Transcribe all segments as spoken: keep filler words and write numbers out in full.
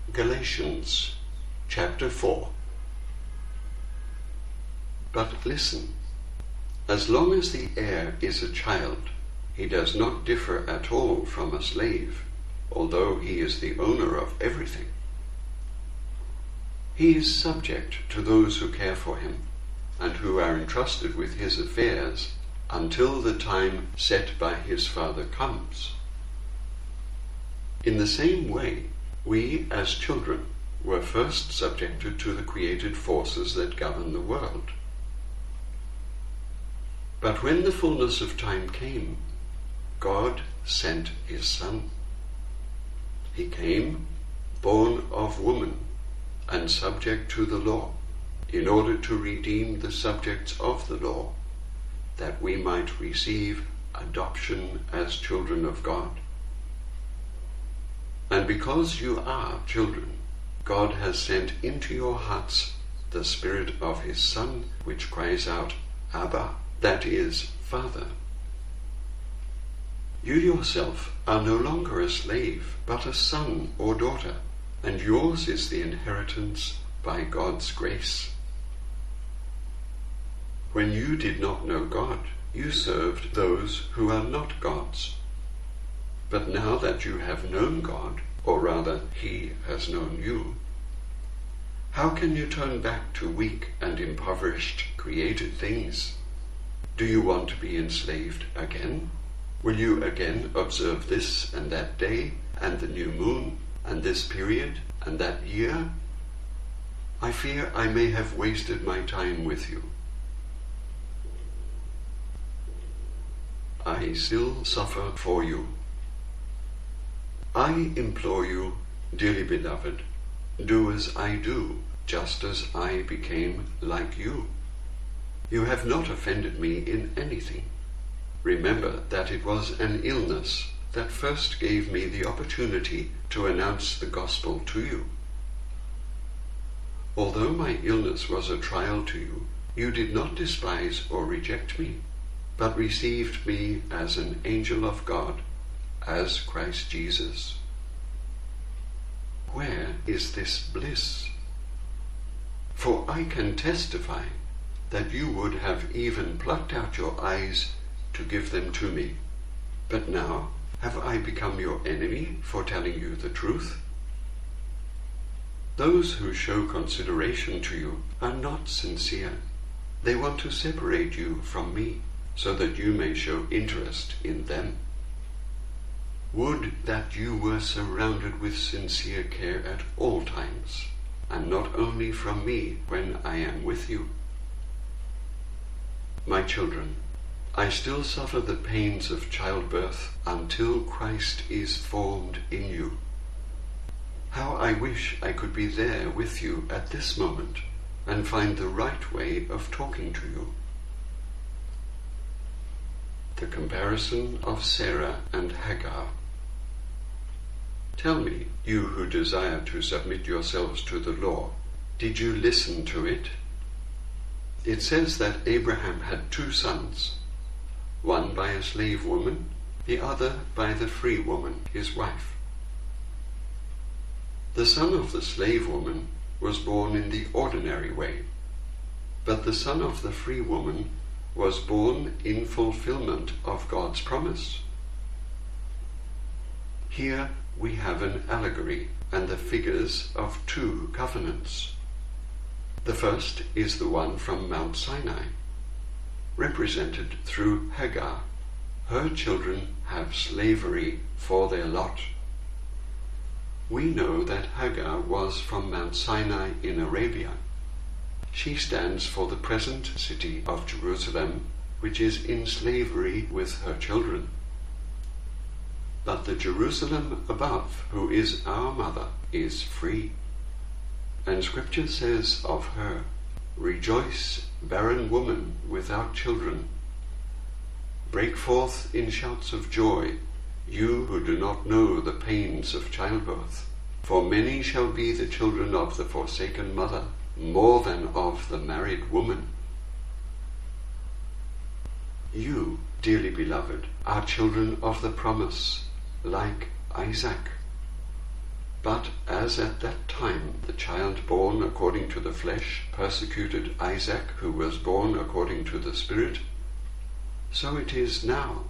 Galatians chapter four. But listen, as long as the heir is a child, he does not differ at all from a slave, although he is the owner of everything. He is subject to those who care for him, and who are entrusted with his affairs until the time set by his father comes. In the same way, we as children were first subjected to the created forces that govern the world. But when the fullness of time came, God sent his Son. He came, born of woman, and subject to the law, in order to redeem the subjects of the law, that we might receive adoption as children of God. And because you are children, God has sent into your hearts the Spirit of his Son, which cries out, Abba, that is, Father. You yourself are no longer a slave, but a son or daughter, and yours is the inheritance by God's grace. When you did not know God, you served those who are not gods. But now that you have known God, or rather he has known you, how can you turn back to weak and impoverished created things? Do you want to be enslaved again? Will you again observe this and that day, and the new moon, and this period, and that year? I fear I may have wasted my time with you. I still suffer for you. I implore you, dearly beloved, do as I do, just as I became like you. You have not offended me in anything. Remember that it was an illness that first gave me the opportunity to announce the gospel to you. Although my illness was a trial to you, you did not despise or reject me, but received me as an angel of God, as Christ Jesus. Where is this bliss? For I can testify that you would have even plucked out your eyes to give them to me. But now, have I become your enemy for telling you the truth? Those who show consideration to you are not sincere. They want to separate you from me, so that you may show interest in them. Would that you were surrounded with sincere care at all times, and not only from me when I am with you. My children, I still suffer the pains of childbirth until Christ is formed in you. How I wish I could be there with you at this moment and find the right way of talking to you. The comparison of Sarah and Hagar. Tell me, you who desire to submit yourselves to the law, did you listen to it? It says that Abraham had two sons, one by a slave woman, the other by the free woman, his wife. The son of the slave woman was born in the ordinary way, but the son of the free woman was born in fulfillment of God's promise. Here we have an allegory and the figures of two covenants. The first is the one from Mount Sinai, represented through Hagar. Her children have slavery for their lot. We know that Hagar was from Mount Sinai in Arabia. She stands for the present city of Jerusalem, which is in slavery with her children. But the Jerusalem above, who is our mother, is free. And Scripture says of her, Rejoice, barren woman without children. Break forth in shouts of joy, you who do not know the pains of childbirth. For many shall be the children of the forsaken mother, more than of the married woman. You, dearly beloved, are children of the promise, like Isaac. But as at that time the child born according to the flesh persecuted Isaac, who was born according to the Spirit, so it is now.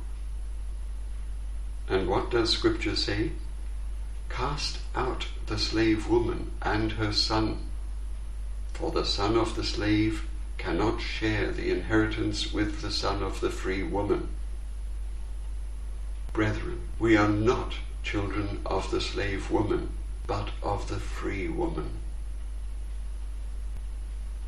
And what does Scripture say? Cast out the slave woman and her son, for the son of the slave cannot share the inheritance with the son of the free woman. Brethren, we are not children of the slave woman, but of the free woman.